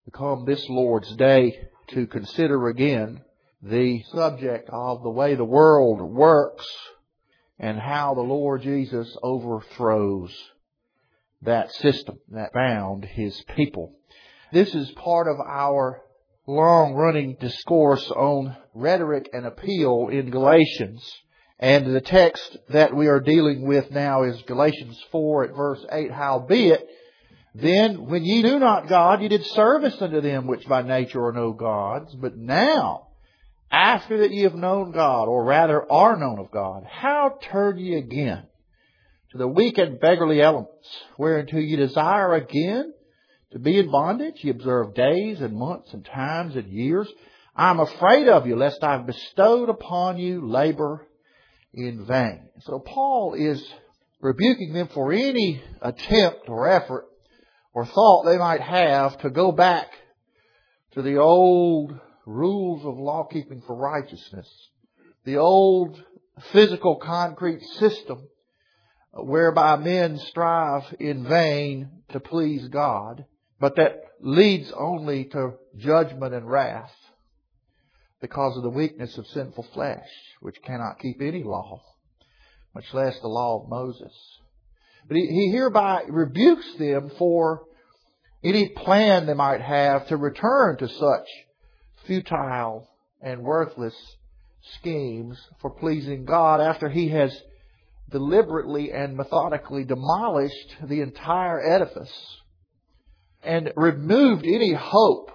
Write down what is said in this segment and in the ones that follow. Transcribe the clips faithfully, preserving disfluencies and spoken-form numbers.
We come this Lord's Day to consider again the subject of the way the world works and how the Lord Jesus overthrows that system that bound His people. This is part of our long-running discourse on rhetoric and appeal in Galatians. And the text that we are dealing with now is Galatians four at verse eight. Howbeit, then, when ye knew not God, ye did service unto them which by nature are no gods. But now, after that ye have known God, or rather are known of God, how turn ye again to the weak and beggarly elements, whereunto ye desire again to be in bondage? Ye observe days and months and times and years. I am afraid of you, lest I have bestowed upon you labor in vain. So Paul is rebuking them for any attempt or effort or thought they might have to go back to the old rules of law-keeping for righteousness, the old physical concrete system whereby men strive in vain to please God, but that leads only to judgment and wrath because of the weakness of sinful flesh, which cannot keep any law, much less the law of Moses. But he, he hereby rebukes them for any plan they might have to return to such futile and worthless schemes for pleasing God after He has deliberately and methodically demolished the entire edifice and removed any hope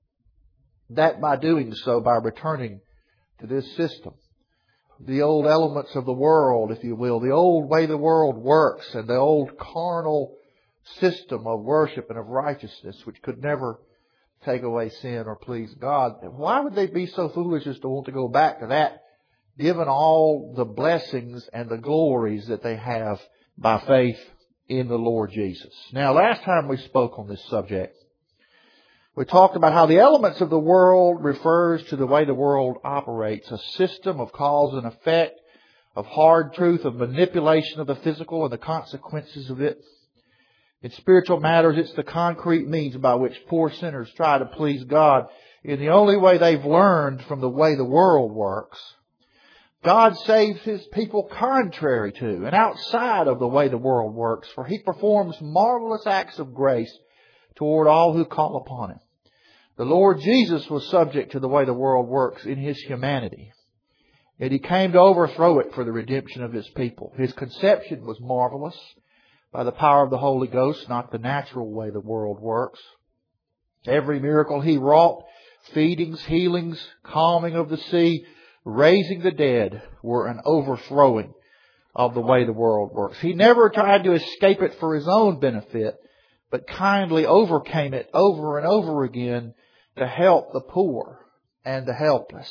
that by doing so, by returning to this system, the old elements of the world, if you will, the old way the world works and the old carnal system of worship and of righteousness, which could never take away sin or please God. Why would they be so foolish as to want to go back to that, given all the blessings and the glories that they have by faith in the Lord Jesus? Now, last time we spoke on this subject, we talked about how the elements of the world refers to the way the world operates, a system of cause and effect, of hard truth, of manipulation of the physical and the consequences of it. In spiritual matters, it's the concrete means by which poor sinners try to please God in the only way they've learned from the way the world works. God saves His people contrary to and outside of the way the world works, for He performs marvelous acts of grace toward all who call upon Him. The Lord Jesus was subject to the way the world works in His humanity, and He came to overthrow it for the redemption of His people. His conception was marvelous by the power of the Holy Ghost, not the natural way the world works. Every miracle He wrought, feedings, healings, calming of the sea, raising the dead, were an overthrowing of the way the world works. He never tried to escape it for His own benefit, but kindly overcame it over and over again to help the poor and the helpless.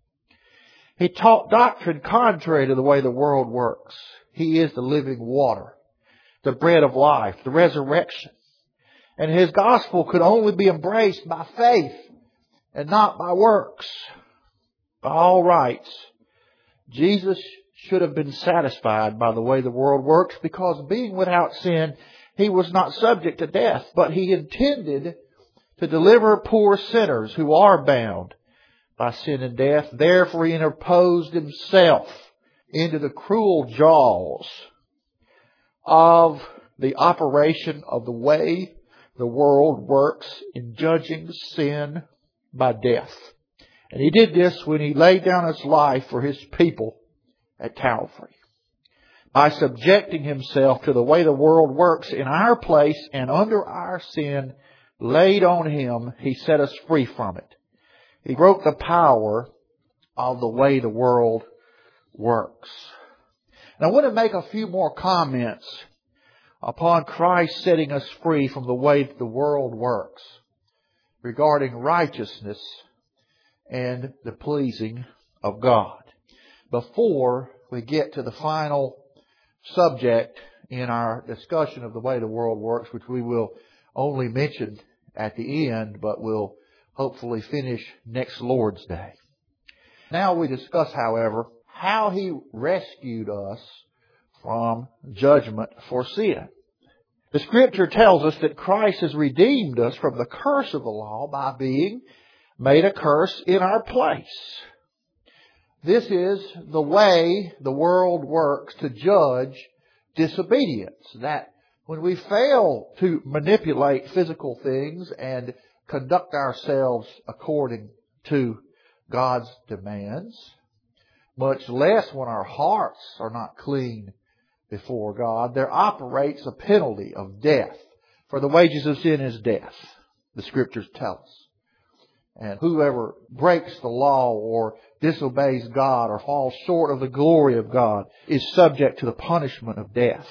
He taught doctrine contrary to the way the world works. He is the living water, the bread of life, the resurrection. And His gospel could only be embraced by faith and not by works. By all rights, Jesus should have been satisfied by the way the world works, because being without sin, He was not subject to death, but He intended to deliver poor sinners who are bound by sin and death. Therefore He interposed Himself into the cruel jaws of the operation of the way the world works in judging sin by death. And He did this when He laid down His life for His people at Calvary. By subjecting Himself to the way the world works in our place and under our sin laid on Him, He set us free from it. He broke the power of the way the world works. And I want to make a few more comments upon Christ setting us free from the way the world works regarding righteousness and the pleasing of God, before we get to the final subject in our discussion of the way the world works, which we will only mention at the end, but will hopefully finish next Lord's Day. Now we discuss, however, how He rescued us from judgment for sin. The Scripture tells us that Christ has redeemed us from the curse of the law by being made a curse in our place. This is the way the world works to judge disobedience. That when we fail to manipulate physical things and conduct ourselves according to God's demands, much less when our hearts are not clean before God, there operates a penalty of death. For the wages of sin is death, the Scriptures tell us. And whoever breaks the law or disobeys God or falls short of the glory of God is subject to the punishment of death.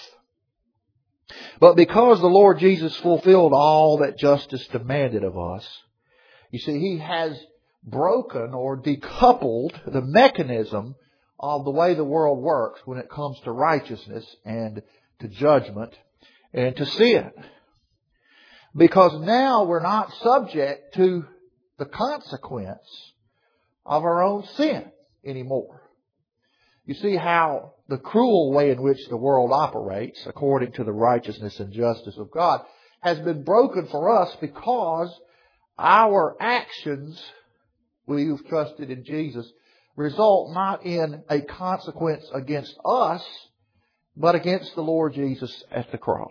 But because the Lord Jesus fulfilled all that justice demanded of us, you see, He has broken or decoupled the mechanism of the way the world works when it comes to righteousness and to judgment and to sin. Because now we're not subject to the consequence of our own sin anymore. You see how the cruel way in which the world operates, according to the righteousness and justice of God, has been broken for us because our actions, we've trusted in Jesus, result not in a consequence against us, but against the Lord Jesus at the cross.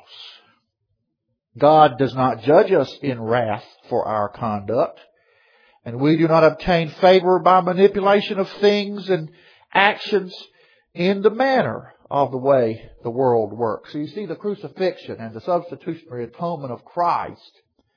God does not judge us in wrath for our conduct, and we do not obtain favor by manipulation of things and actions in the manner of the way the world works. So you see, the crucifixion and the substitutionary atonement of Christ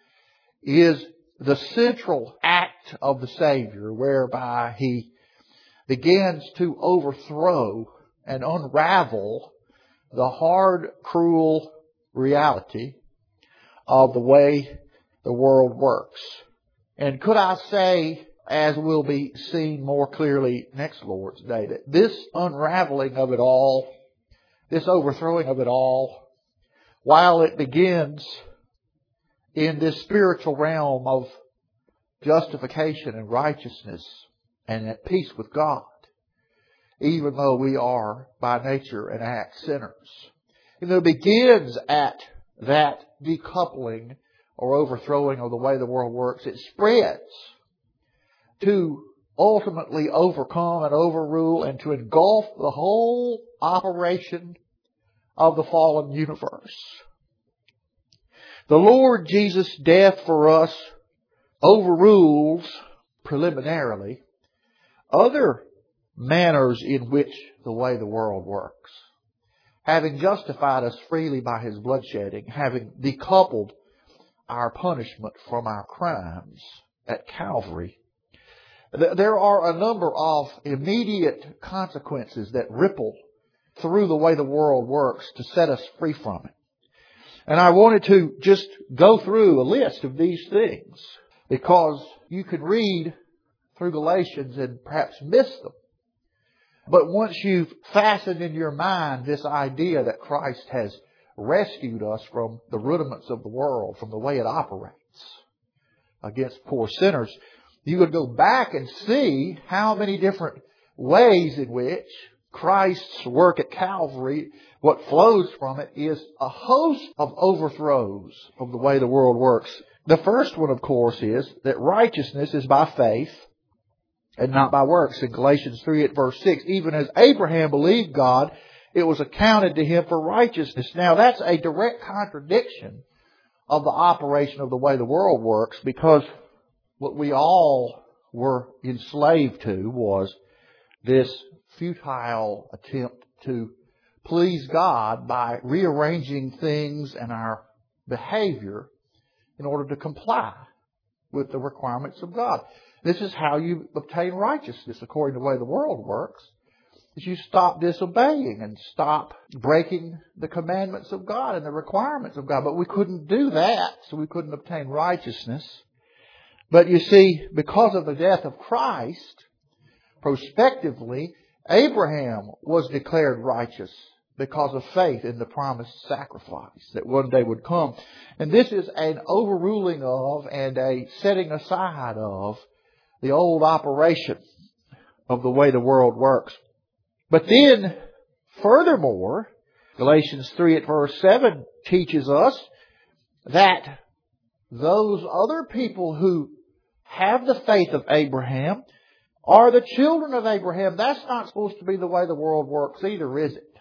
is the central act of the Savior, whereby He begins to overthrow and unravel the hard, cruel reality of the way the world works. And could I say, as will be seen more clearly next Lord's Day, that this unraveling of it all, this overthrowing of it all, while it begins in this spiritual realm of justification and righteousness and at peace with God, even though we are by nature and act sinners, even though it begins at that decoupling or overthrowing of the way the world works, it spreads to ultimately overcome and overrule and to engulf the whole operation of the fallen universe. The Lord Jesus' death for us overrules preliminarily other manners in which the way the world works. Having justified us freely by His bloodshedding, having decoupled our punishment from our crimes at Calvary, there are a number of immediate consequences that ripple through the way the world works to set us free from it. And I wanted to just go through a list of these things because you can read through Galatians and perhaps miss them. But once you've fastened in your mind this idea that Christ has rescued us from the rudiments of the world, from the way it operates against poor sinners, you would go back and see how many different ways in which Christ's work at Calvary, what flows from it, is a host of overthrows of the way the world works. The first one, of course, is that righteousness is by faith and not by works. In Galatians three at verse six, even as Abraham believed God, it was accounted to him for righteousness. Now, that's a direct contradiction of the operation of the way the world works, because what we all were enslaved to was this futile attempt to please God by rearranging things and our behavior in order to comply with the requirements of God. This is how you obtain righteousness according to the way the world works. Is you stop disobeying and stop breaking the commandments of God and the requirements of God. But we couldn't do that, so we couldn't obtain righteousness. But you see, because of the death of Christ, prospectively, Abraham was declared righteous because of faith in the promised sacrifice that one day would come. And this is an overruling of and a setting aside of the old operation of the way the world works. But then, furthermore, Galatians three at verse seven teaches us that those other people who have the faith of Abraham are the children of Abraham. That's not supposed to be the way the world works either, is it?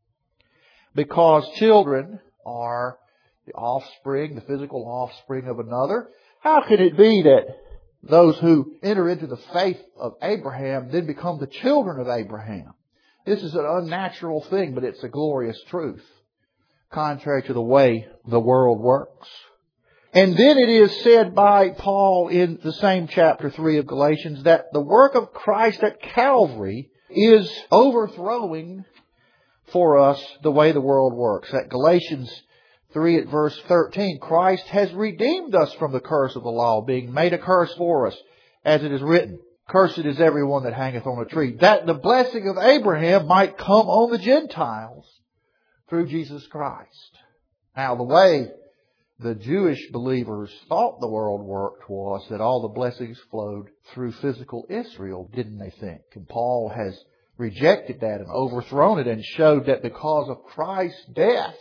Because children are the offspring, the physical offspring of another. How can it be that those who enter into the faith of Abraham then become the children of Abraham? This is an unnatural thing, but it's a glorious truth, contrary to the way the world works. And then it is said by Paul in the same chapter three of Galatians that the work of Christ at Calvary is overthrowing for us the way the world works. At Galatians three at verse thirteen, Christ has redeemed us from the curse of the law, being made a curse for us, as it is written, "Cursed is everyone that hangeth on a tree," that the blessing of Abraham might come on the Gentiles through Jesus Christ. Now, the way the Jewish believers thought the world worked was that all the blessings flowed through physical Israel, didn't they think? And Paul has rejected that and overthrown it and showed that because of Christ's death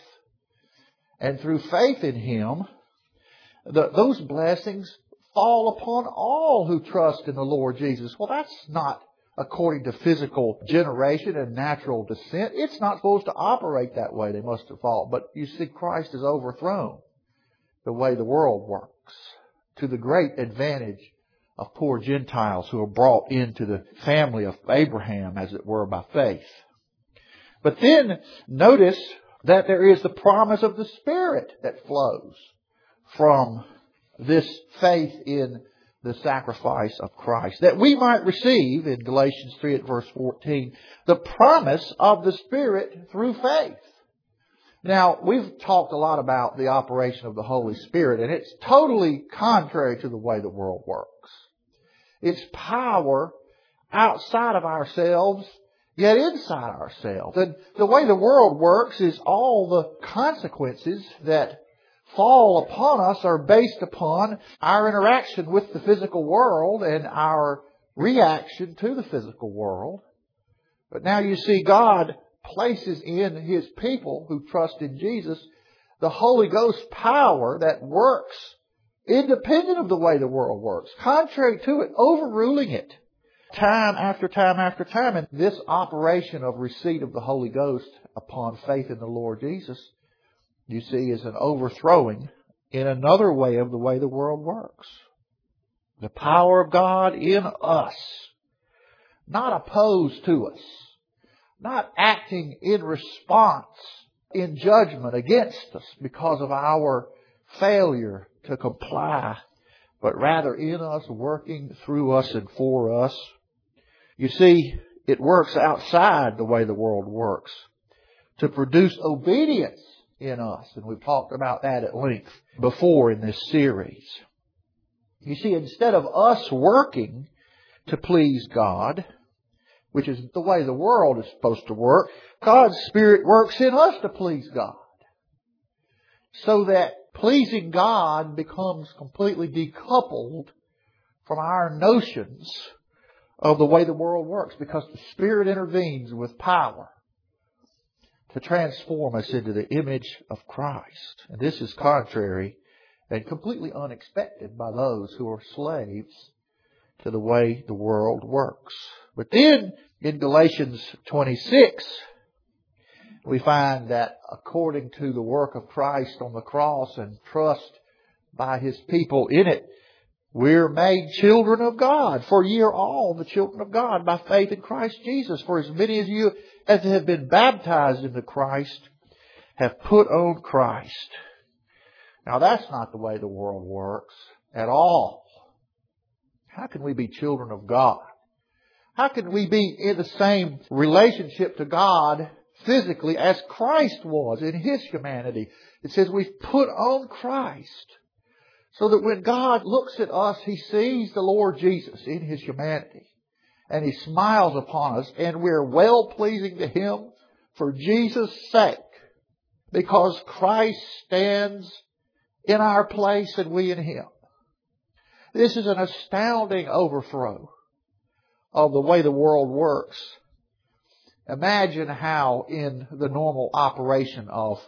and through faith in Him, the, those blessings fall upon all who trust in the Lord Jesus. Well, that's not according to physical generation and natural descent. It's not supposed to operate that way. They must have thought. But you see, Christ is overthrown the way the world works, to the great advantage of poor Gentiles who are brought into the family of Abraham, as it were, by faith. But then notice that there is the promise of the Spirit that flows from this faith in the sacrifice of Christ, that we might receive, in Galatians three at verse fourteen, the promise of the Spirit through faith. Now, we've talked a lot about the operation of the Holy Spirit, and it's totally contrary to the way the world works. It's power outside of ourselves, yet inside ourselves. And the way the world works is all the consequences that fall upon us are based upon our interaction with the physical world and our reaction to the physical world. But now you see, God places in His people who trust in Jesus the Holy Ghost power that works independent of the way the world works, contrary to it, overruling it time after time after time. And this operation of receipt of the Holy Ghost upon faith in the Lord Jesus, you see, is an overthrowing in another way of the way the world works. The power of God in us, not opposed to us, not acting in response, in judgment against us because of our failure to comply, but rather in us, working through us and for us. You see, it works outside the way the world works to produce obedience in us. And we've talked about that at length before in this series. You see, instead of us working to please God, which is the way the world is supposed to work, God's Spirit works in us to please God. So that pleasing God becomes completely decoupled from our notions of the way the world works, because the Spirit intervenes with power to transform us into the image of Christ. And this is contrary and completely unexpected by those who are slaves to the way the world works. But then in Galatians twenty-six, we find that according to the work of Christ on the cross and trust by His people in it, we're made children of God. For ye are all the children of God by faith in Christ Jesus. For as many of you as have been baptized into Christ have put on Christ. Now that's not the way the world works at all. How can we be children of God? How can we be in the same relationship to God physically as Christ was in His humanity? It says we've put on Christ. So that when God looks at us, He sees the Lord Jesus in His humanity. And He smiles upon us, and we're well-pleasing to Him for Jesus' sake. Because Christ stands in our place and we in Him. This is an astounding overthrow of the way the world works. Imagine how in the normal operation of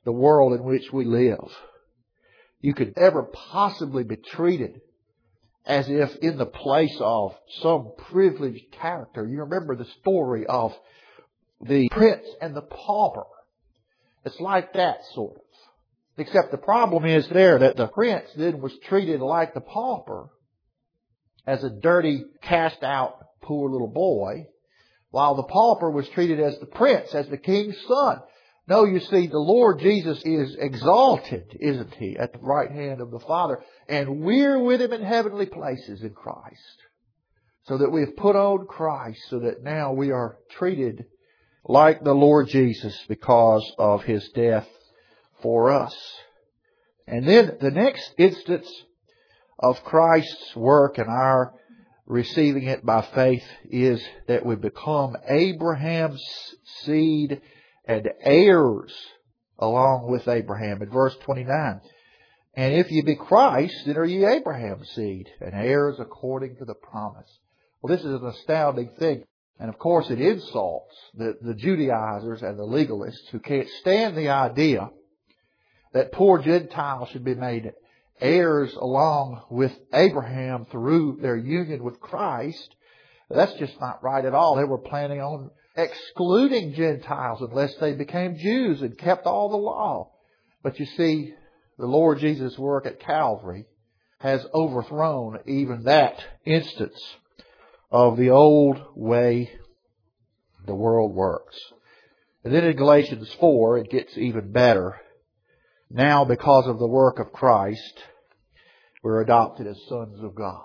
the world in which we live, you could ever possibly be treated as if in the place of some privileged character. You remember the story of the prince and the pauper. It's like that, sort of. Except the problem is there that the prince then was treated like the pauper, as a dirty, cast-out, poor little boy, while the pauper was treated as the prince, as the king's son. No, you see, the Lord Jesus is exalted, isn't He, at the right hand of the Father. And we're with Him in heavenly places in Christ. So that we have put on Christ, so that now we are treated like the Lord Jesus because of His death for us. And then the next instance of Christ's work and our receiving it by faith is that we become Abraham's seed and heirs along with Abraham. In verse twenty-nine, and if ye be Christ, then are ye Abraham's seed and heirs according to the promise. Well, this is an astounding thing. And of course it insults the, the Judaizers and the legalists who can't stand the idea that poor Gentiles should be made heirs along with Abraham through their union with Christ. That's just not right at all. They were planning on excluding Gentiles unless they became Jews and kept all the law. But you see, the Lord Jesus' work at Calvary has overthrown even that instance of the old way the world works. And then in Galatians four, it gets even better. Now, because of the work of Christ, we're adopted as sons of God.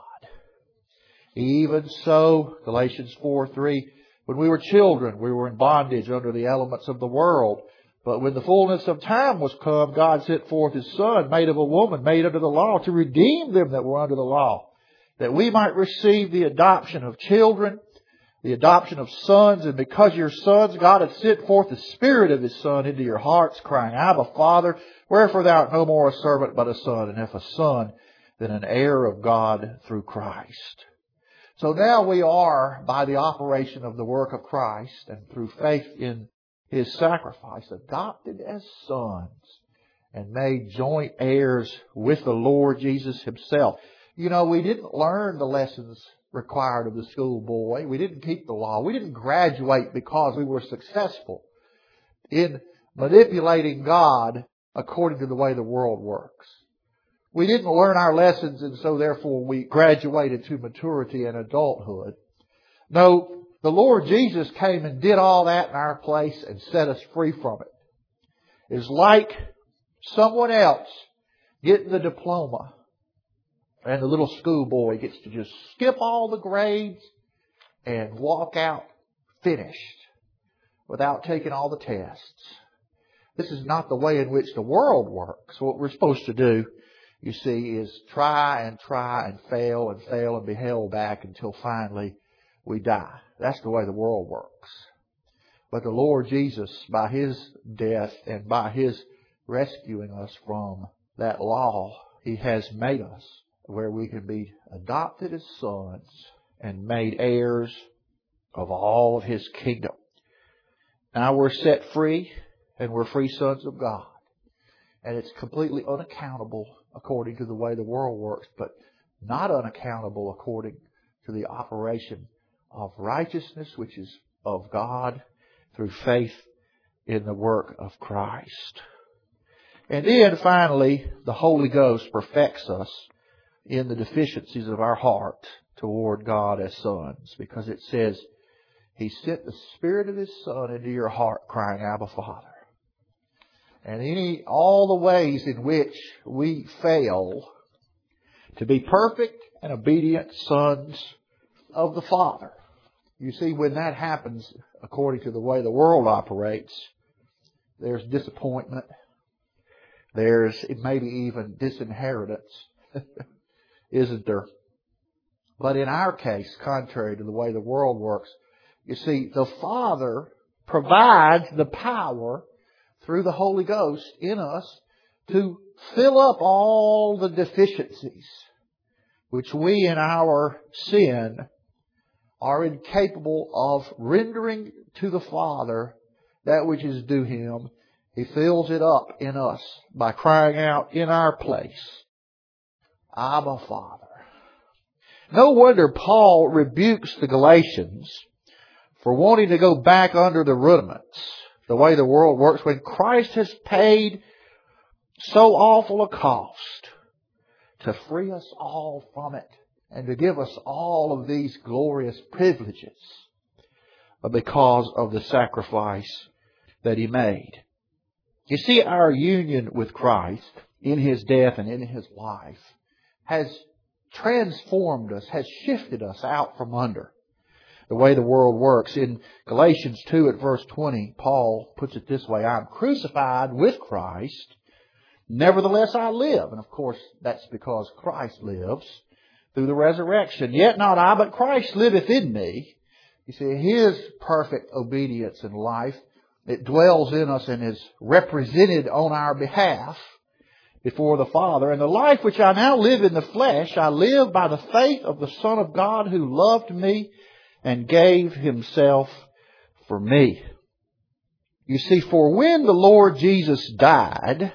Even so, Galatians four three, when we were children, we were in bondage under the elements of the world. But when the fullness of time was come, God sent forth His Son, made of a woman, made under the law, to redeem them that were under the law, that we might receive the adoption of children, the adoption of sons. And because you're sons, God hath sent forth the Spirit of His Son into your hearts, crying, Abba, Father. Wherefore thou art no more a servant, but a son, and if a son, then an heir of God through Christ. So now we are, by the operation of the work of Christ and through faith in His sacrifice, adopted as sons and made joint heirs with the Lord Jesus Himself. You know, we didn't learn the lessons required of the schoolboy. We didn't keep the law. We didn't graduate because we were successful in manipulating God according to the way the world works. We didn't learn our lessons, and so therefore we graduated to maturity and adulthood. No, the Lord Jesus came and did all that in our place and set us free from it. It's like someone else getting the diploma, and the little schoolboy gets to just skip all the grades and walk out finished without taking all the tests. This is not the way in which the world works. What we're supposed to do, you see, is try and try and fail and fail and be held back until finally we die. That's the way the world works. But the Lord Jesus, by His death and by His rescuing us from that law, He has made us where we can be adopted as sons and made heirs of all of His kingdom. Now we're set free and we're free sons of God. And it's completely unaccountable according to the way the world works, but not unaccountable according to the operation of righteousness, which is of God through faith in the work of Christ. And then finally, the Holy Ghost perfects us in the deficiencies of our heart toward God as sons, because it says He sent the Spirit of His Son into your heart, crying, Abba, Father. And any, all the ways in which we fail to be perfect and obedient sons of the Father. You see, when that happens, according to the way the world operates, there's disappointment. There's maybe even disinheritance, isn't there? But in our case, contrary to the way the world works, you see, the Father provides the power through the Holy Ghost in us to fill up all the deficiencies which we in our sin are incapable of rendering to the Father that which is due Him He fills it up in us by crying out in our place, Abba, Father. No wonder Paul rebukes the Galatians for wanting to go back under the rudiments, the way the world works, when Christ has paid so awful a cost to free us all from it and to give us all of these glorious privileges because of the sacrifice that He made. You see, our union with Christ in His death and in His life has transformed us, has shifted us out from under the way the world works. In Galatians two at verse twenty, Paul puts it this way, I'm crucified with Christ, nevertheless I live. And of course, that's because Christ lives through the resurrection. Yet not I, but Christ liveth in me. You see, His perfect obedience in life, it dwells in us and is represented on our behalf before the Father. And the life which I now live in the flesh, I live by the faith of the Son of God who loved me and gave Himself for me. You see, for when the Lord Jesus died,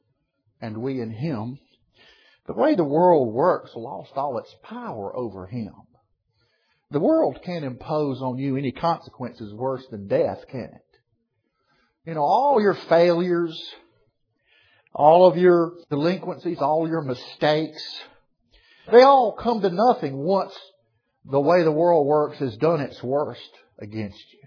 and we in Him, the way the world works lost all its power over Him. The world can't impose on you any consequences worse than death, can it? You know, all your failures, all of your delinquencies, all your mistakes, they all come to nothing once the way the world works has done its worst against you.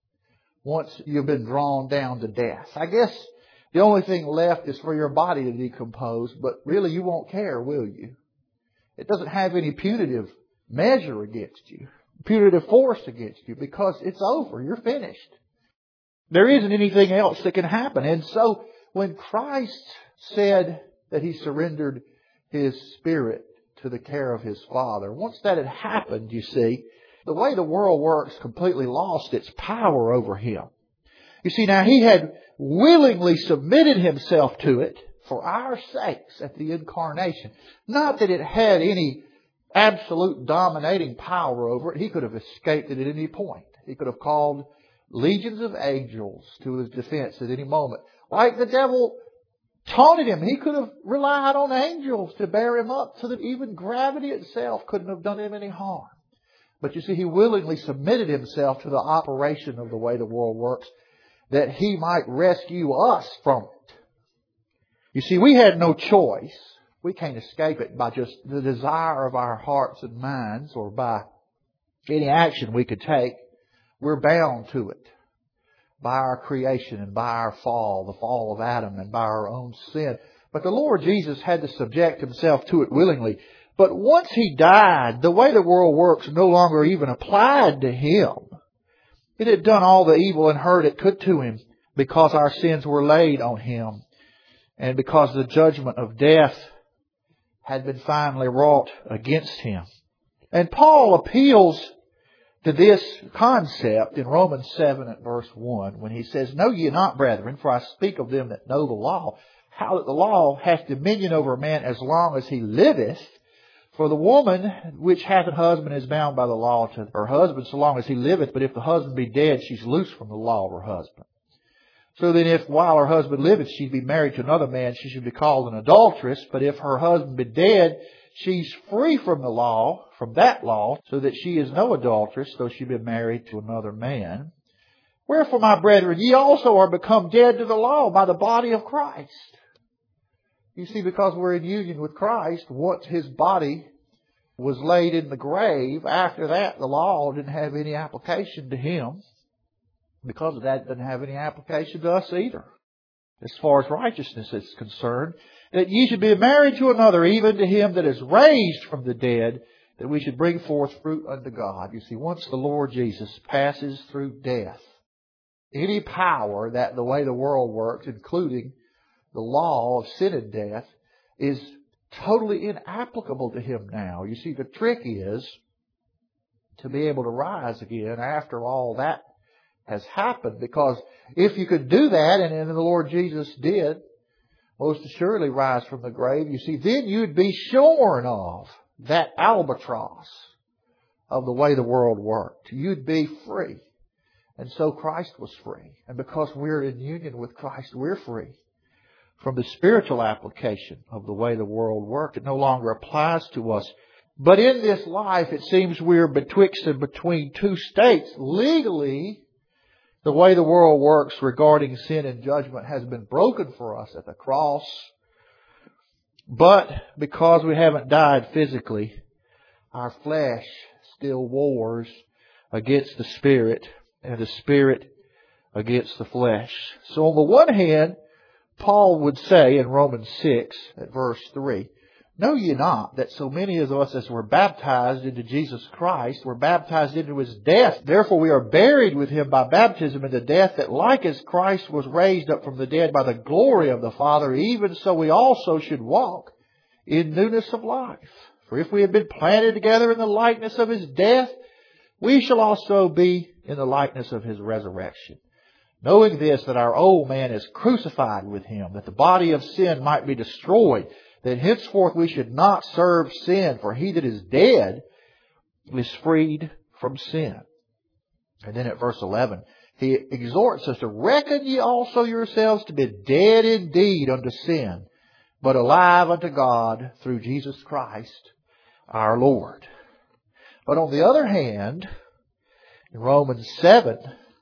Once you've been drawn down to death. I guess the only thing left is for your body to decompose, but really you won't care, will you? It doesn't have any punitive measure against you, punitive force against you, because it's over. You're finished. There isn't anything else that can happen. And so when Christ said that He surrendered His Spirit to the care of His Father, once that had happened, you see, the way the world works completely lost its power over Him. You see, now He had willingly submitted Himself to it for our sakes at the incarnation. Not that it had any absolute dominating power over it. He could have escaped it at any point. He could have called legions of angels to His defense at any moment. Like the devil taunted Him, He could have relied on angels to bear Him up so that even gravity itself couldn't have done Him any harm. But you see, He willingly submitted Himself to the operation of the way the world works, that He might rescue us from it. You see, we had no choice. We can't escape it by just the desire of our hearts and minds or by any action we could take. We're bound to it by our creation and by our fall, the fall of Adam, and by our own sin. But the Lord Jesus had to subject Himself to it willingly. But once He died, the way the world works no longer even applied to Him. It had done all the evil and hurt it could to Him because our sins were laid on Him and because the judgment of death had been finally wrought against Him. And Paul appeals to this concept in Romans seven at verse one when he says, Know ye not, brethren, for I speak of them that know the law, how that the law hath dominion over a man as long as he liveth. For the woman which hath a husband is bound by the law to her husband so long as he liveth. But if the husband be dead, she's loose from the law of her husband. So then if while her husband liveth she be married to another man, she should be called an adulteress. But if her husband be dead, she's free from the law, from that law, so that she is no adulteress, though she be married to another man. Wherefore, my brethren, ye also are become dead to the law by the body of Christ. You see, because we're in union with Christ, once His body was laid in the grave, after that the law didn't have any application to Him. Because of that, it doesn't have any application to us either. As far as righteousness is concerned, that ye should be married to another, even to him that is raised from the dead, that we should bring forth fruit unto God. You see, once the Lord Jesus passes through death, any power that the way the world works, including the law of sin and death, is totally inapplicable to Him now. You see, the trick is to be able to rise again after all that has happened. Because if you could do that, and, and the Lord Jesus did, most assuredly rise from the grave, you see, then you'd be shorn of that albatross of the way the world worked. You'd be free. And so Christ was free. And because we're in union with Christ, we're free from the spiritual application of the way the world worked. It no longer applies to us. But in this life, it seems we're betwixt and between two states. Legally, the way the world works regarding sin and judgment has been broken for us at the cross. But because we haven't died physically, our flesh still wars against the Spirit, and the Spirit against the flesh. So on the one hand, Paul would say in Romans six at verse three, "Know ye not that so many of us as were baptized into Jesus Christ were baptized into His death? Therefore we are buried with Him by baptism into death, that like as Christ was raised up from the dead by the glory of the Father, even so we also should walk in newness of life. For if we have been planted together in the likeness of His death, we shall also be in the likeness of His resurrection. Knowing this, that our old man is crucified with Him, that the body of sin might be destroyed, that henceforth we should not serve sin, for he that is dead is freed from sin." And then at verse eleven, he exhorts us to reckon ye also yourselves to be dead indeed unto sin, but alive unto God through Jesus Christ our Lord. But on the other hand, in Romans seven,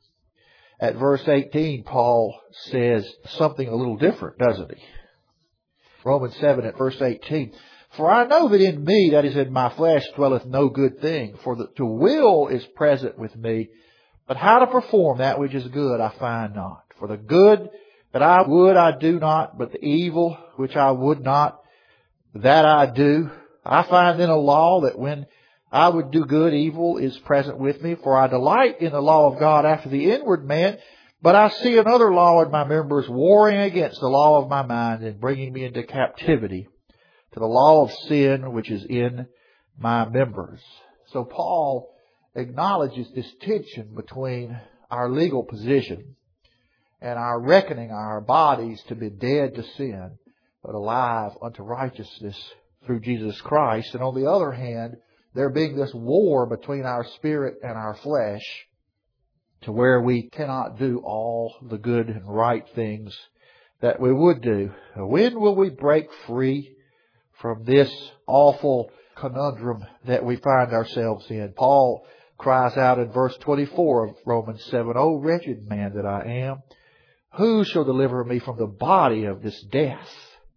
at verse eighteen, Paul says something a little different, doesn't he? Romans seven at verse eighteen. "For I know that in me, that is in my flesh, dwelleth no good thing. For the, to will is present with me, but how to perform that which is good I find not. For the good that I would I do not, but the evil which I would not, that I do. I find in a law that when I would do good, evil is present with me. For I delight in the law of God after the inward man, but I see another law in my members, warring against the law of my mind, and bringing me into captivity to the law of sin which is in my members." So Paul acknowledges this tension between our legal position and our reckoning our bodies to be dead to sin, but alive unto righteousness through Jesus Christ. And on the other hand, there being this war between our spirit and our flesh, to where we cannot do all the good and right things that we would do. When will we break free from this awful conundrum that we find ourselves in? Paul cries out in verse twenty-four of Romans seven, "O wretched man that I am, who shall deliver me from the body of this death?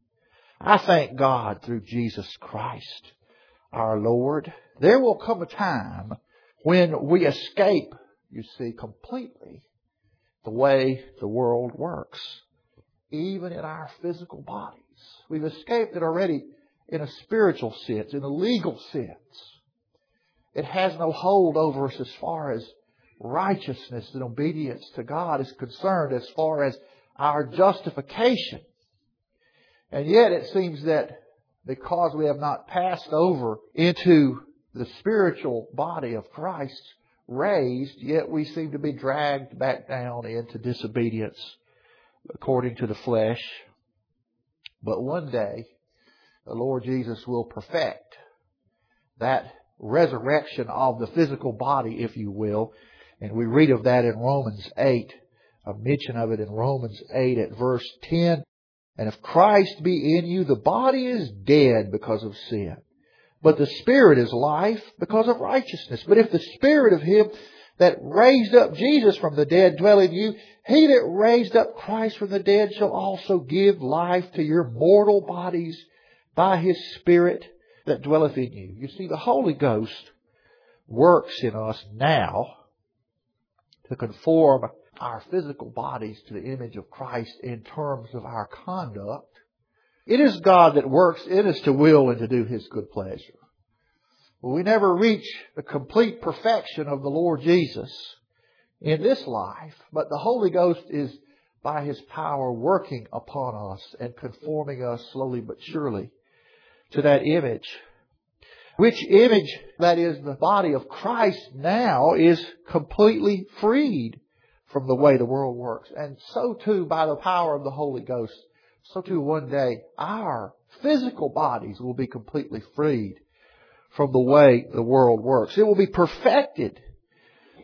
I thank God through Jesus Christ our Lord." There will come a time when we escape, you see, completely the way the world works, even in our physical bodies. We've escaped it already in a spiritual sense, in a legal sense. It has no hold over us as far as righteousness and obedience to God is concerned, as far as our justification. And yet it seems that because we have not passed over into the spiritual body of Christ raised, yet we seem to be dragged back down into disobedience according to the flesh. But one day, the Lord Jesus will perfect that resurrection of the physical body, if you will. And we read of that in Romans eight, a mention of it in Romans eight at verse ten. "And if Christ be in you, the body is dead because of sin, but the Spirit is life because of righteousness. But if the Spirit of Him that raised up Jesus from the dead dwell in you, He that raised up Christ from the dead shall also give life to your mortal bodies by His Spirit that dwelleth in you." You see, the Holy Ghost works in us now to conform our physical bodies to the image of Christ in terms of our conduct. It is God that works in us to will and to do His good pleasure. Well, we never reach the complete perfection of the Lord Jesus in this life, but the Holy Ghost is by His power working upon us and conforming us slowly but surely to that image. Which image, that is the body of Christ now, is completely freed from the way the world works. And so too, by the power of the Holy Ghost, so too one day our physical bodies will be completely freed from the way the world works. It will be perfected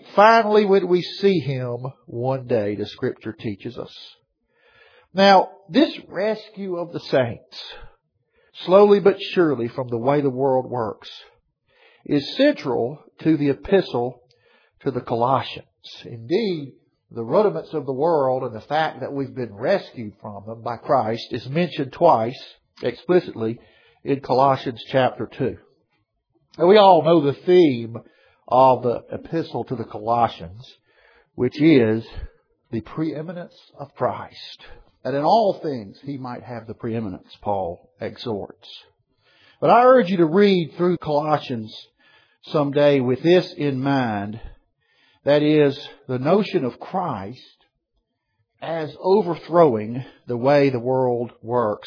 finally would we see Him one day, the Scripture teaches us. Now, this rescue of the saints, slowly but surely from the way the world works, is central to the epistle to the Colossians. Indeed, the rudiments of the world and the fact that we've been rescued from them by Christ is mentioned twice explicitly in Colossians chapter two. Now, we all know the theme of the epistle to the Colossians, which is the preeminence of Christ. That in all things He might have the preeminence, Paul exhorts. But I urge you to read through Colossians someday with this in mind. That is, the notion of Christ as overthrowing the way the world works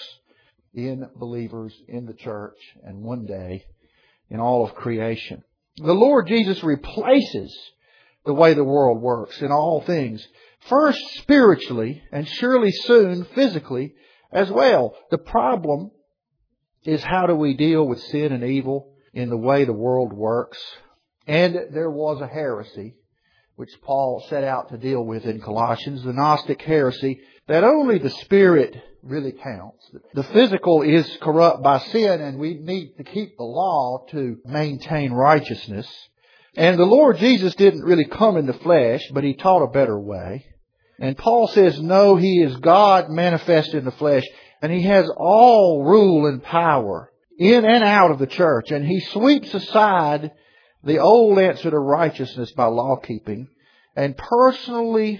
in believers, in the church, and one day in all of creation. The Lord Jesus replaces the way the world works in all things. First spiritually, and surely soon physically as well. The problem is, how do we deal with sin and evil in the way the world works? And there was a heresy which Paul set out to deal with in Colossians, the Gnostic heresy, that only the Spirit really counts. The physical is corrupt by sin, and we need to keep the law to maintain righteousness. And the Lord Jesus didn't really come in the flesh, but He taught a better way. And Paul says, no, He is God manifest in the flesh, and He has all rule and power in and out of the church. And He sweeps aside the old answer to righteousness by law keeping and personally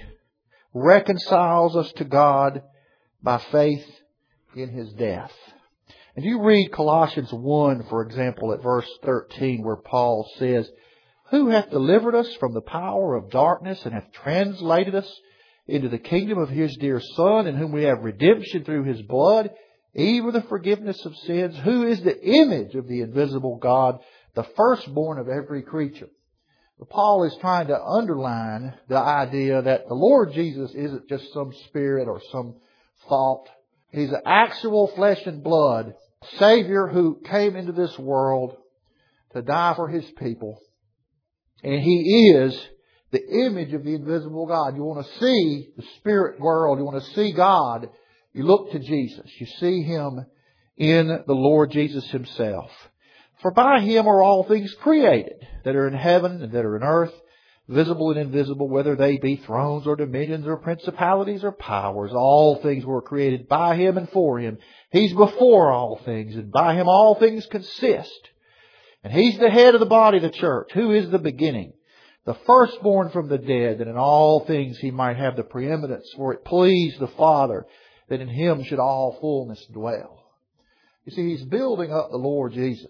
reconciles us to God by faith in His death. And you read Colossians one, for example, at verse thirteen, where Paul says, who hath delivered us from the power of darkness and hath translated us into the kingdom of His dear Son, in whom we have redemption through His blood, even the forgiveness of sins, who is the image of the invisible God, the firstborn of every creature. But Paul is trying to underline the idea that the Lord Jesus isn't just some spirit or some thought. He's an actual flesh and blood Savior who came into this world to die for His people. And He is the image of the invisible God. You want to see the spirit world, you want to see God, you look to Jesus. You see Him in the Lord Jesus Himself. For by Him are all things created, that are in heaven and that are in earth, visible and invisible, whether they be thrones or dominions or principalities or powers. All things were created by Him and for Him. He's before all things, and by Him all things consist. And He's the head of the body of the church, who is the beginning, the firstborn from the dead, that in all things He might have the preeminence. For it pleased the Father that in Him should all fullness dwell. You see, He's building up the Lord Jesus,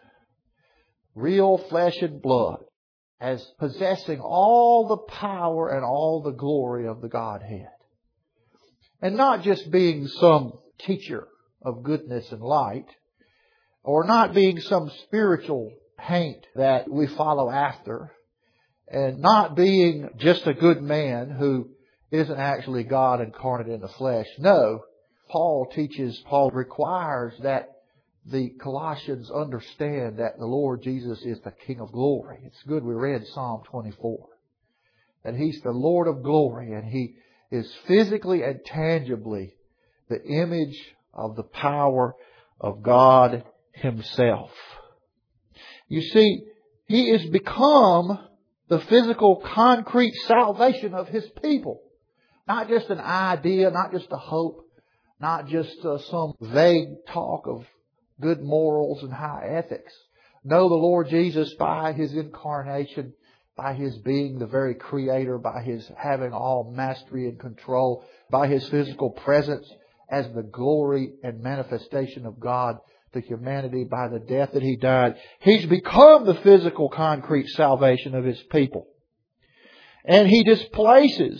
real flesh and blood, as possessing all the power and all the glory of the Godhead. And not just being some teacher of goodness and light, or not being some spiritual paint that we follow after, and not being just a good man who isn't actually God incarnate in the flesh. No, Paul teaches, Paul requires that the Colossians understand that the Lord Jesus is the King of glory. It's good we read Psalm twenty-four. That He's the Lord of glory, and He is physically and tangibly the image of the power of God Himself. You see, He has become the physical, concrete salvation of His people. Not just an idea, not just a hope, not just uh, some vague talk of good morals and high ethics. No, the Lord Jesus, by His incarnation, by His being the very Creator, by His having all mastery and control, by His physical presence as the glory and manifestation of God to humanity by the death that He died, He's become the physical, concrete salvation of His people. And He displaces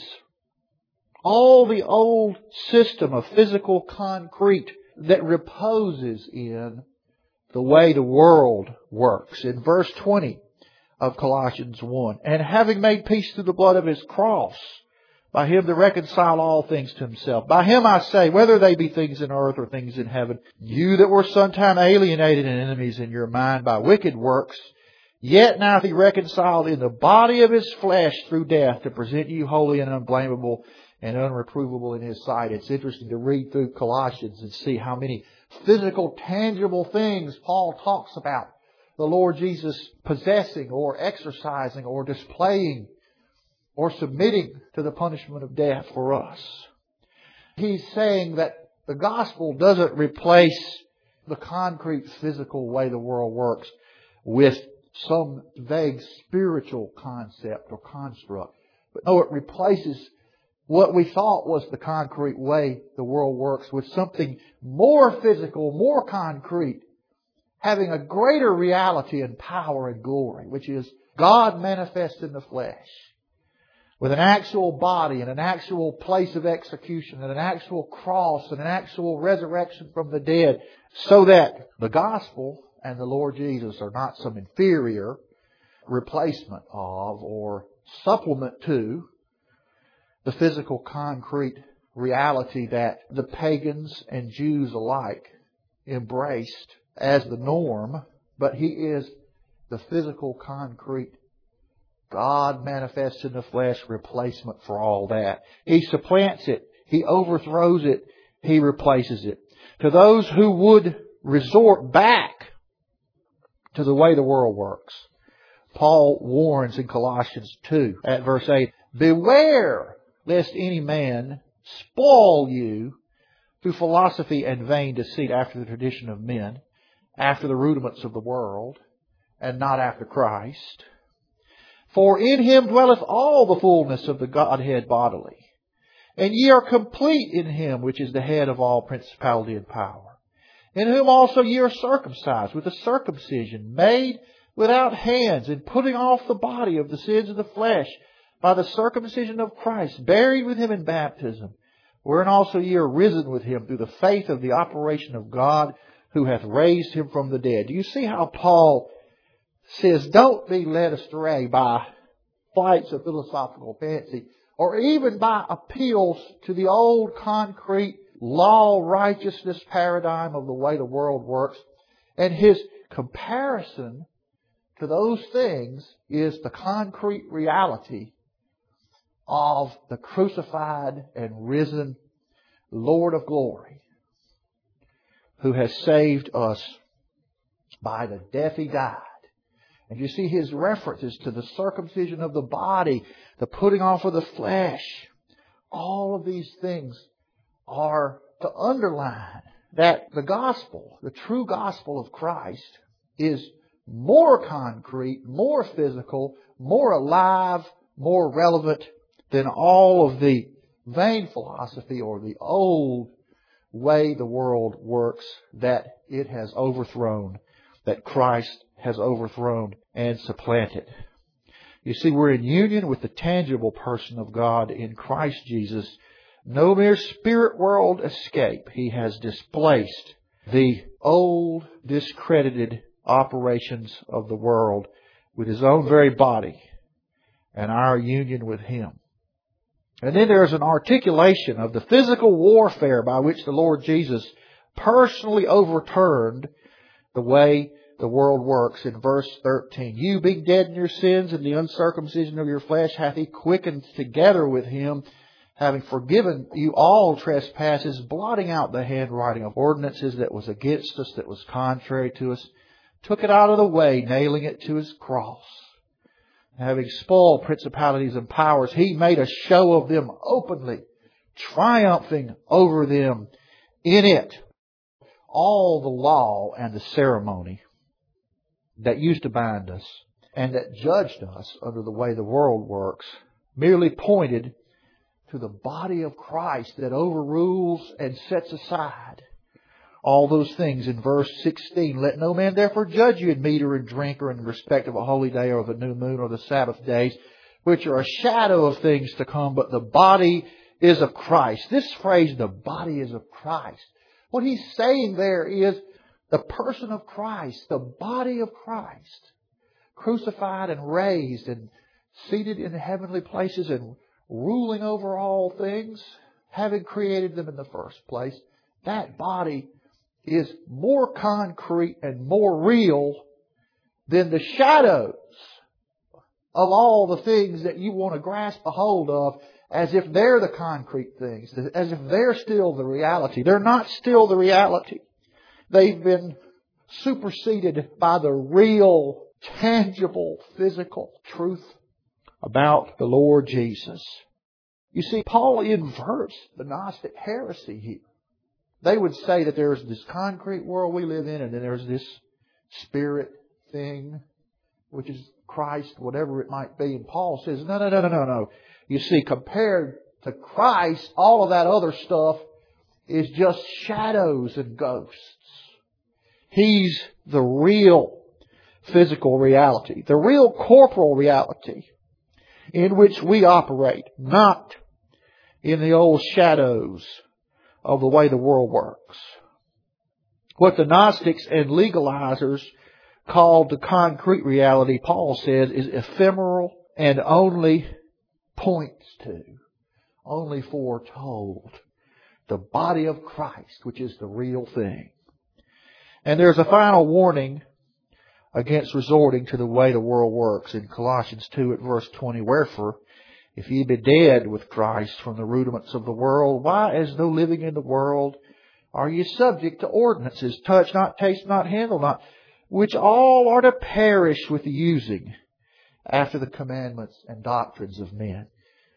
all the old system of physical concrete that reposes in the way the world works. In verse twenty of Colossians one, and having made peace through the blood of His cross, by Him to reconcile all things to Himself. By Him I say, whether they be things in earth or things in heaven, you that were sometime alienated and enemies in your mind by wicked works, Yet now He reconciled in the body of His flesh through death to present you holy and unblameable and unreprovable in His sight. It's interesting to read through Colossians and see how many physical, tangible things Paul talks about the Lord Jesus possessing or exercising or displaying or submitting to the punishment of death for us. He's saying that the gospel doesn't replace the concrete physical way the world works with some vague spiritual concept or construct. But no, it replaces what we thought was the concrete way the world works with something more physical, more concrete, having a greater reality and power and glory, which is God manifest in the flesh, with an actual body and an actual place of execution and an actual cross and an actual resurrection from the dead, so that the gospel and the Lord Jesus are not some inferior replacement of or supplement to the physical concrete reality that the pagans and Jews alike embraced as the norm, but He is the physical concrete God manifests in the flesh replacement for all that. He supplants it. He overthrows it. He replaces it. To those who would resort back to the way the world works, Paul warns in Colossians two at verse eight, beware lest any man spoil you through philosophy and vain deceit after the tradition of men, after the rudiments of the world, and not after Christ. For in Him dwelleth all the fullness of the Godhead bodily. And ye are complete in Him, which is the head of all principality and power. In whom also ye are circumcised with a circumcision made without hands, in putting off the body of the sins of the flesh by the circumcision of Christ, buried with Him in baptism, wherein also ye are risen with Him through the faith of the operation of God, who hath raised Him from the dead. Do you see how Paul says, don't be led astray by flights of philosophical fancy, or even by appeals to the old concrete law righteousness paradigm of the way the world works. And his comparison to those things is the concrete reality of the crucified and risen Lord of glory, who has saved us by the death He died. And you see His references to the circumcision of the body, the putting off of the flesh. All of these things are to underline that the gospel, the true gospel of Christ, is more concrete, more physical, more alive, more relevant than all of the vain philosophy or the old way the world works that it has overthrown, that Christ has overthrown and supplanted. You see, we're in union with the tangible person of God in Christ Jesus. No mere spirit world escape. He has displaced the old, discredited operations of the world with His own very body and our union with Him. And then there's an articulation of the physical warfare by which the Lord Jesus personally overturned the way the world works in verse thirteen. You being dead in your sins and the uncircumcision of your flesh hath He quickened together with Him, having forgiven you all trespasses, blotting out the handwriting of ordinances that was against us, that was contrary to us, took it out of the way, nailing it to His cross. Having spoiled principalities and powers, He made a show of them openly, triumphing over them in it. All the law and the ceremony that used to bind us and that judged us under the way the world works merely pointed to the body of Christ that overrules and sets aside all those things. In verse sixteen, let no man therefore judge you in meat or in drink or in respect of a holy day or the new moon or the Sabbath days, which are a shadow of things to come, but the body is of Christ. This phrase, the body is of Christ, what he's saying there is the person of Christ, the body of Christ, crucified and raised and seated in heavenly places and ruling over all things, having created them in the first place. That body is more concrete and more real then the shadows of all the things that you want to grasp a hold of as if they're the concrete things, as if they're still the reality. They're not still the reality. They've been superseded by the real, tangible, physical truth about the Lord Jesus. You see, Paul inverts the Gnostic heresy here. They would say that there's this concrete world we live in, and then there's this spirit thing, which is Christ, whatever it might be. And Paul says, no, no, no, no, no, no. You see, compared to Christ, all of that other stuff is just shadows and ghosts. He's the real physical reality, the real corporal reality in which we operate, not in the old shadows of the way the world works. What the Gnostics and legalizers called the concrete reality, Paul said, is ephemeral and only points to, only foretold the body of Christ, which is the real thing. And there's a final warning against resorting to the way the world works in Colossians two at verse twenty. Wherefore, if ye be dead with Christ from the rudiments of the world, why, as though living in the world, are ye subject to ordinances, touch not, taste not, handle not, which all are to perish with the using, after the commandments and doctrines of men.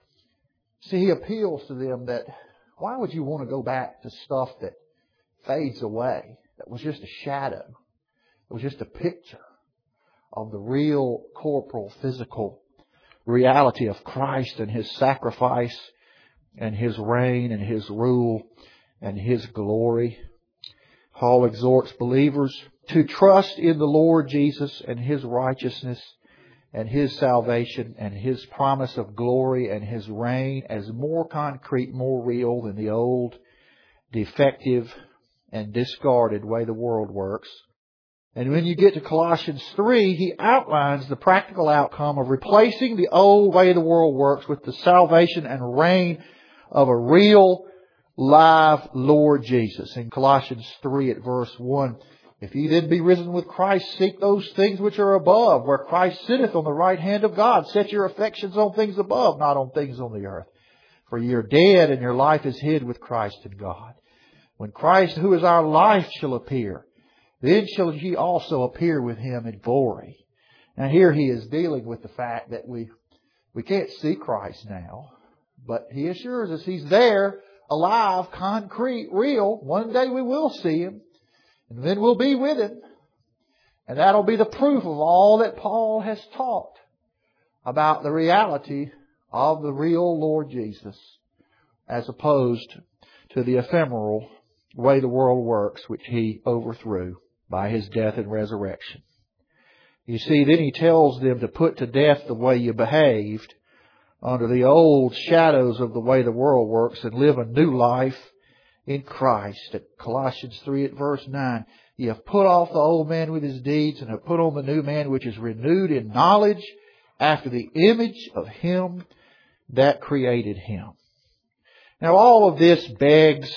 See, he appeals to them that, why would you want to go back to stuff that fades away, that was just a shadow, it was just a picture of the real corporal, physical reality of Christ and His sacrifice and His reign and His rule and His glory. Paul exhorts believers to trust in the Lord Jesus and His righteousness and His salvation and His promise of glory and His reign as more concrete, more real than the old, defective and discarded way the world works. And when you get to Colossians three, he outlines the practical outcome of replacing the old way the world works with the salvation and reign of a real, live Lord Jesus. In Colossians three at verse one, if ye then be risen with Christ, seek those things which are above, where Christ sitteth on the right hand of God. Set your affections on things above, not on things on the earth. For ye are dead, and your life is hid with Christ in God. When Christ, who is our life, shall appear, then shall ye also appear with Him in glory. Now here he is dealing with the fact that we we can't see Christ now, but he assures us He's there, alive, concrete, real. One day we will see Him, and then we'll be with Him. And that'll be the proof of all that Paul has taught about the reality of the real Lord Jesus, as opposed to the ephemeral way the world works, which He overthrew by His death and resurrection. You see, then he tells them to put to death the way you behaved under the old shadows of the way the world works and live a new life in Christ. At Colossians three at verse nine, ye have put off the old man with his deeds and have put on the new man, which is renewed in knowledge after the image of Him that created him. Now all of this begs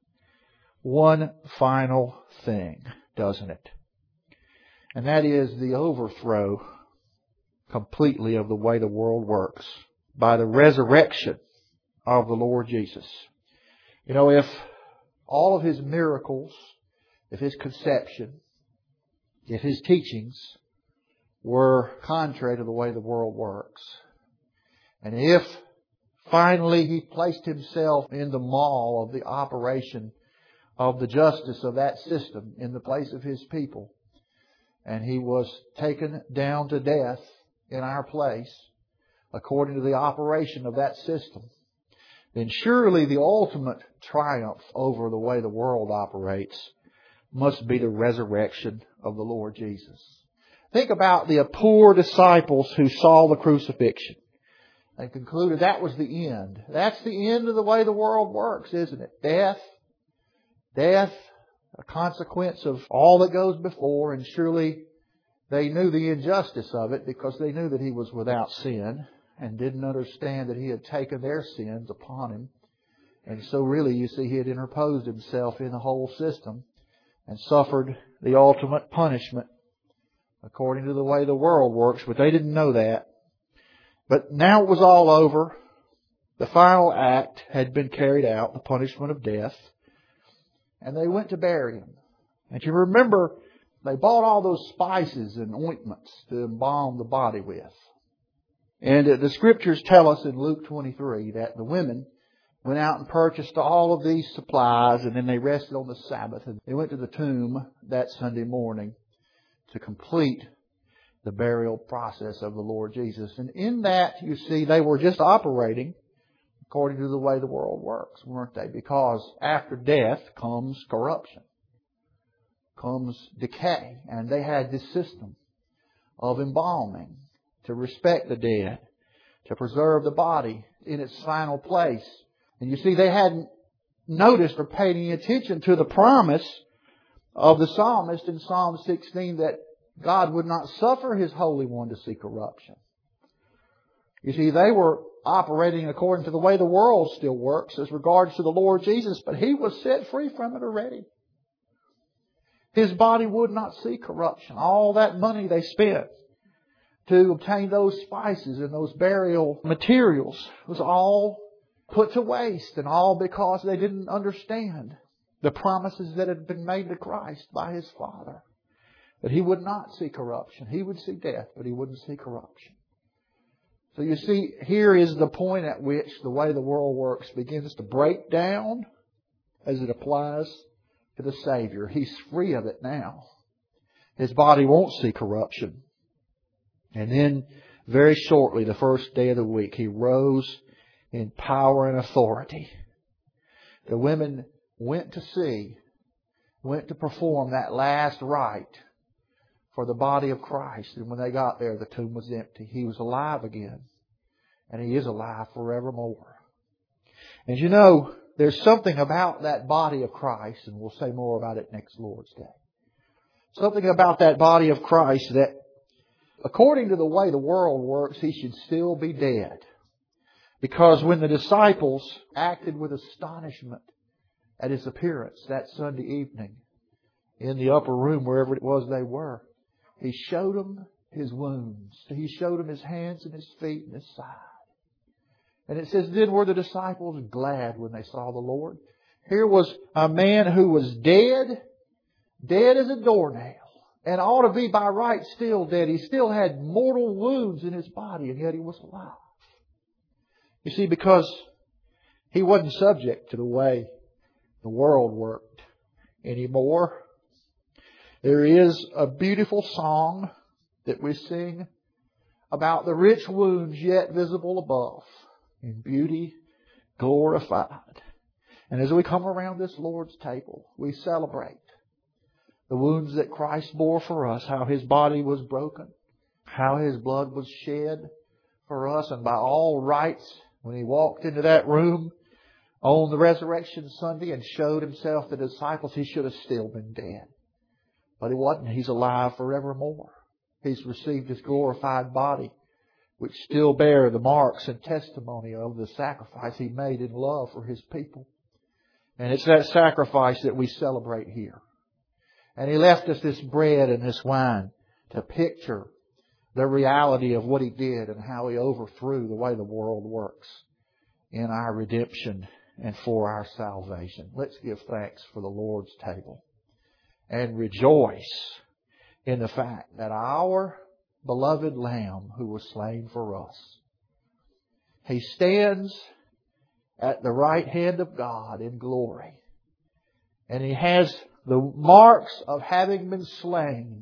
one final thing, doesn't it? And that is the overthrow completely of the way the world works by the resurrection of the Lord Jesus. You know, if all of His miracles, if His conception, if His teachings were contrary to the way the world works, and if finally He placed Himself in the maw of the operation of the justice of that system in the place of His people, and He was taken down to death in our place according to the operation of that system, then surely the ultimate triumph over the way the world operates must be the resurrection of the Lord Jesus. Think about the poor disciples who saw the crucifixion and concluded that was the end. That's the end of the way the world works, isn't it? Death. Death, a consequence of all that goes before, and surely they knew the injustice of it because they knew that He was without sin and didn't understand that He had taken their sins upon Him. And so really, you see, He had interposed Himself in the whole system and suffered the ultimate punishment according to the way the world works, but they didn't know that. But now it was all over. The final act had been carried out, the punishment of death. And they went to bury him. And you remember, they bought all those spices and ointments to embalm the body with. And the Scriptures tell us in Luke twenty-three that the women went out and purchased all of these supplies, and then they rested on the Sabbath. And they went to the tomb that Sunday morning to complete the burial process of the Lord Jesus. And in that, you see, they were just operating according to the way the world works, weren't they? Because after death comes corruption, comes decay. And they had this system of embalming to respect the dead, to preserve the body in its final place. And you see, they hadn't noticed or paid any attention to the promise of the psalmist in Psalm sixteen that God would not suffer His Holy One to see corruption. You see, they were operating according to the way the world still works as regards to the Lord Jesus, but He was set free from it already. His body would not see corruption. All that money they spent to obtain those spices and those burial materials was all put to waste, and all because they didn't understand the promises that had been made to Christ by His Father. That He would not see corruption. He would see death, but He wouldn't see corruption. So you see, here is the point at which the way the world works begins to break down as it applies to the Savior. He's free of it now. His body won't see corruption. And then, very shortly, the first day of the week, He rose in power and authority. The women went to see, went to perform that last rite for the body of Christ. And when they got there, the tomb was empty. He was alive again. And He is alive forevermore. And you know, there's something about that body of Christ, and we'll say more about it next Lord's Day. Something about that body of Christ that, according to the way the world works, He should still be dead. Because when the disciples acted with astonishment at His appearance that Sunday evening in the upper room, wherever it was they were, He showed them His wounds. He showed them His hands and His feet and His side. And it says, then were the disciples glad when they saw the Lord. Here was a man who was dead, dead as a doornail, and ought to be by right still dead. He still had mortal wounds in His body, and yet He was alive. You see, because He wasn't subject to the way the world worked anymore. There is a beautiful song that we sing about the rich wounds yet visible above, in beauty glorified. And as we come around this Lord's table, we celebrate the wounds that Christ bore for us, how His body was broken, how His blood was shed for us, and by all rights, when He walked into that room on the Resurrection Sunday and showed Himself to the disciples, He should have still been dead. But He wasn't. He's alive forevermore. He's received His glorified body, which still bear the marks and testimony of the sacrifice He made in love for His people. And it's that sacrifice that we celebrate here. And He left us this bread and this wine to picture the reality of what He did and how He overthrew the way the world works in our redemption and for our salvation. Let's give thanks for the Lord's table and rejoice in the fact that our beloved Lamb who was slain for us, He stands at the right hand of God in glory. And He has the marks of having been slain.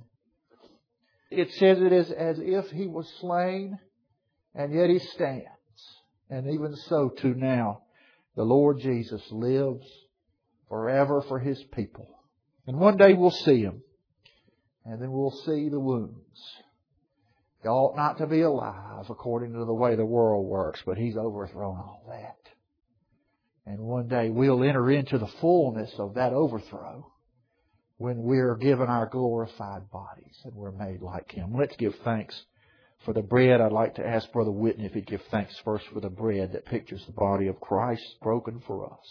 It says it is as if He was slain, and yet He stands. And even so too now, the Lord Jesus lives forever for His people. And one day we'll see Him. And then we'll see the wounds. He ought not to be alive according to the way the world works, but He's overthrown all that. And one day we'll enter into the fullness of that overthrow when we're given our glorified bodies and we're made like Him. Let's give thanks for the bread. I'd like to ask Brother Whitney if he'd give thanks first for the bread that pictures the body of Christ broken for us.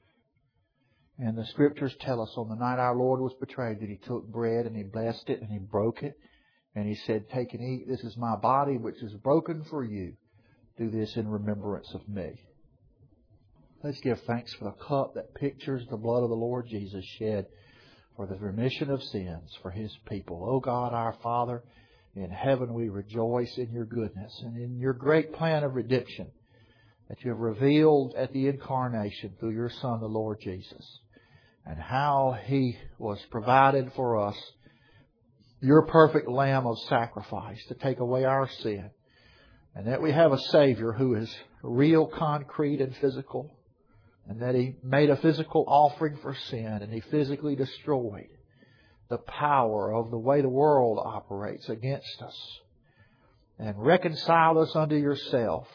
And the Scriptures tell us on the night our Lord was betrayed that He took bread and He blessed it and He broke it. And He said, take and eat. This is my body which is broken for you. Do this in remembrance of me. Let's give thanks for the cup that pictures the blood of the Lord Jesus shed for the remission of sins for His people. O God, our Father, in heaven we rejoice in Your goodness and in Your great plan of redemption that You have revealed at the incarnation through Your Son, the Lord Jesus, and how He was provided for us, Your perfect Lamb of sacrifice to take away our sin, and that we have a Savior who is real, concrete, and physical, and that He made a physical offering for sin, and He physically destroyed the power of the way the world operates against us, and reconciled us unto Yourself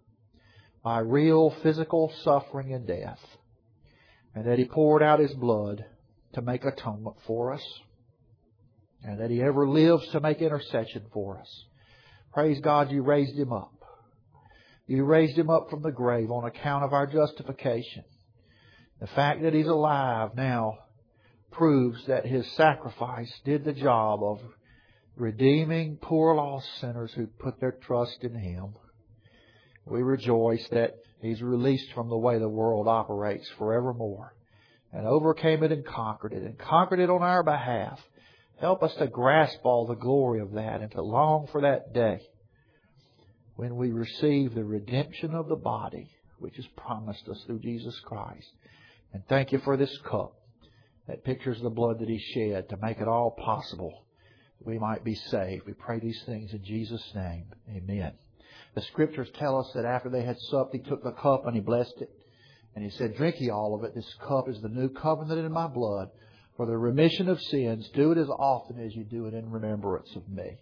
by real physical suffering and death, and that He poured out His blood to make atonement for us, and that He ever lives to make intercession for us. Praise God, You raised Him up. You raised Him up from the grave on account of our justification. The fact that He's alive now proves that His sacrifice did the job of redeeming poor lost sinners who put their trust in Him. We rejoice that He's released from the way the world operates forevermore, and overcame it and conquered it, and conquered it on our behalf. Help us to grasp all the glory of that and to long for that day when we receive the redemption of the body which is promised us through Jesus Christ. And thank You for this cup that pictures the blood that He shed to make it all possible we might be saved. We pray these things in Jesus' name. Amen. The Scriptures tell us that after they had supped, He took the cup and He blessed it. And He said, drink ye all of it. This cup is the new covenant in my blood. For the remission of sins, do it as often as you do it in remembrance of me.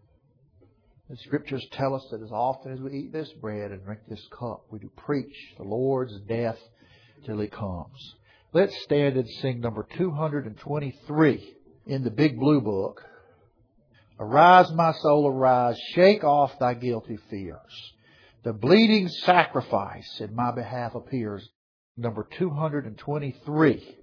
The Scriptures tell us that as often as we eat this bread and drink this cup, we do preach the Lord's death till He comes. Let's stand and sing number two hundred twenty-three in the Big Blue Book. Arise, my soul, arise, shake off thy guilty fears. The bleeding sacrifice in my behalf appears. Number two hundred twenty-three.